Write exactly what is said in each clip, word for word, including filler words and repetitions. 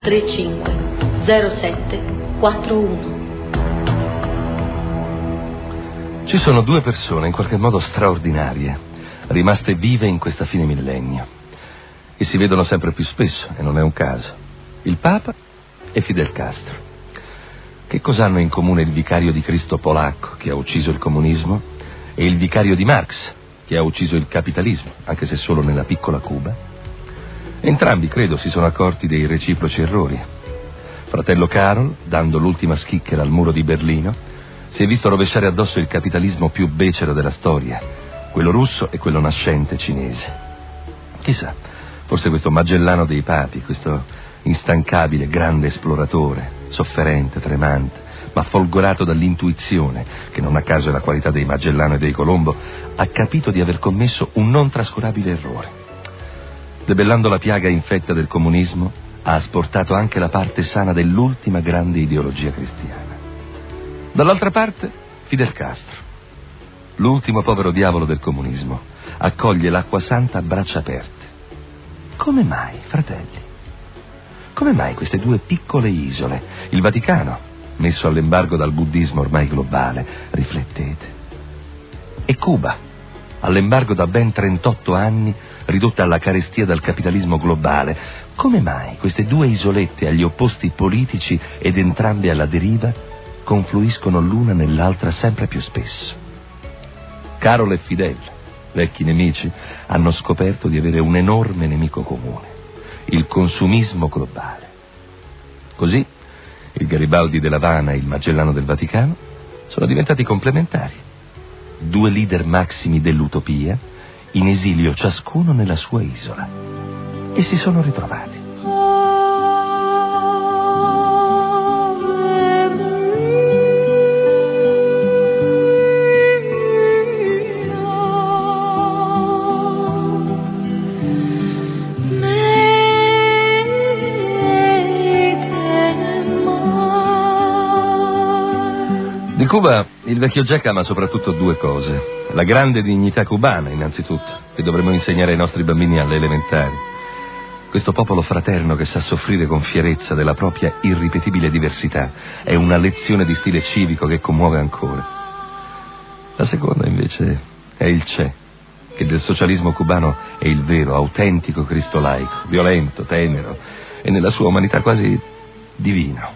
trentacinque zero sette quarantuno. Ci sono due persone in qualche modo straordinarie, rimaste vive in questa fine millennio, e si vedono sempre più spesso, e non è un caso: il Papa e Fidel Castro. Che cosa hanno in comune il vicario di Cristo polacco, che ha ucciso il comunismo, e il vicario di Marx, che ha ucciso il capitalismo, anche se solo nella piccola Cuba? Entrambi, credo, si sono accorti dei reciproci errori. Fratello Karol, dando l'ultima schicchera al muro di Berlino, si è visto rovesciare addosso il capitalismo più becero della storia, quello russo e quello nascente cinese. Chissà, forse questo Magellano dei papi, questo instancabile grande esploratore, sofferente, tremante, ma folgorato dall'intuizione, che non a caso è la qualità dei Magellano e dei Colombo, ha capito di aver commesso un non trascurabile errore. Debellando la piaga infetta del comunismo, ha asportato anche la parte sana dell'ultima grande ideologia cristiana. Dall'altra parte, Fidel Castro, l'ultimo povero diavolo del comunismo, accoglie l'acqua santa a braccia aperte. Come mai, fratelli? Come mai queste due piccole isole, il Vaticano, messo all'embargo dal buddismo ormai globale, riflettete, e Cuba, all'embargo da ben trentotto anni, ridotta alla carestia dal capitalismo globale? Come mai queste due isolette agli opposti politici ed entrambe alla deriva confluiscono l'una nell'altra sempre più spesso? Karol e Fidel, vecchi nemici, hanno scoperto di avere un enorme nemico comune: il consumismo globale. Così il Garibaldi dell'Havana e il Magellano del Vaticano sono diventati complementari. Due leader massimi dell'utopia, in esilio ciascuno nella sua isola, e si sono ritrovati. Di Cuba il vecchio Jack ama soprattutto due cose: la grande dignità cubana, innanzitutto, che dovremmo insegnare ai nostri bambini alle elementari. Questo popolo fraterno che sa soffrire con fierezza della propria irripetibile diversità è una lezione di stile civico che commuove ancora. La seconda, invece, è il Che, che del socialismo cubano è il vero, autentico Cristo laico, violento, tenero e nella sua umanità quasi divino.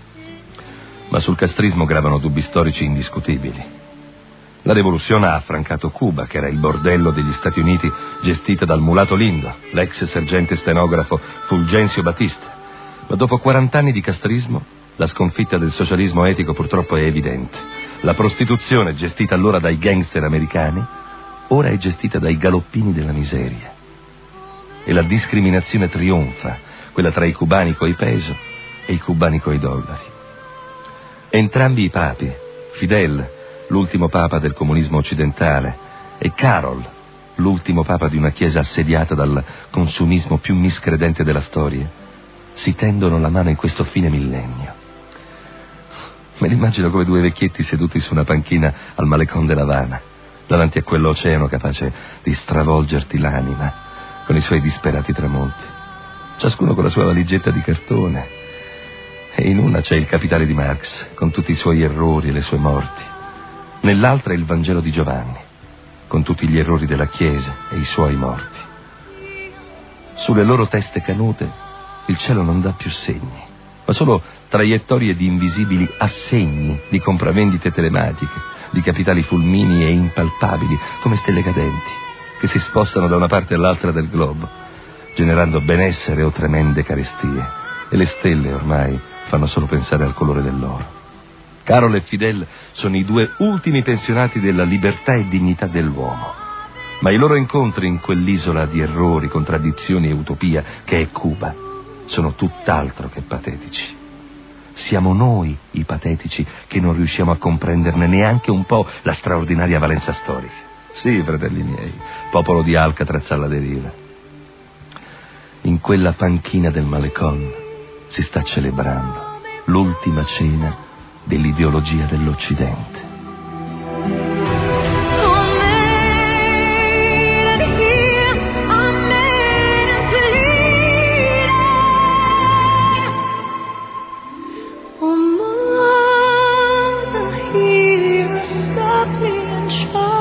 Ma sul castrismo gravano dubbi storici indiscutibili. La rivoluzione ha affrancato Cuba, che era il bordello degli Stati Uniti, gestita dal mulato Lindo, l'ex sergente stenografo Fulgencio Batista. Ma dopo quarant'anni di castrismo, la sconfitta del socialismo etico purtroppo è evidente. La prostituzione, gestita allora dai gangster americani, ora è gestita dai galoppini della miseria. E la discriminazione trionfa, quella tra i cubani coi peso e i cubani coi dollari. Entrambi i papi, Fidel, l'ultimo papa del comunismo occidentale, e Karol, l'ultimo papa di una chiesa assediata dal consumismo più miscredente della storia, si tendono la mano in questo fine millennio. Me li immagino come due vecchietti seduti su una panchina al malecón dell'Havana, davanti a quell'oceano capace di stravolgerti l'anima con i suoi disperati tramonti, ciascuno con la sua valigetta di cartone. E in una c'è il Capitale di Marx, con tutti i suoi errori e le sue morti. Nell'altra è il Vangelo di Giovanni, con tutti gli errori della Chiesa e i suoi morti. Sulle loro teste canute il cielo non dà più segni, ma solo traiettorie di invisibili assegni di compravendite telematiche, di capitali fulmini e impalpabili, come stelle cadenti, che si spostano da una parte all'altra del globo, generando benessere o tremende carestie. E le stelle ormai fanno solo pensare al colore dell'oro. Karol e Fidel sono i due ultimi pensionati della libertà e dignità dell'uomo. Ma i loro incontri in quell'isola di errori, contraddizioni e utopia che è Cuba sono tutt'altro che patetici. Siamo noi i patetici che non riusciamo a comprenderne neanche un po' la straordinaria valenza storica. Sì, fratelli miei, popolo di Alcatraz alla deriva. In quella panchina del malecón si sta celebrando l'ultima cena dell'ideologia dell'Occidente. sunshine.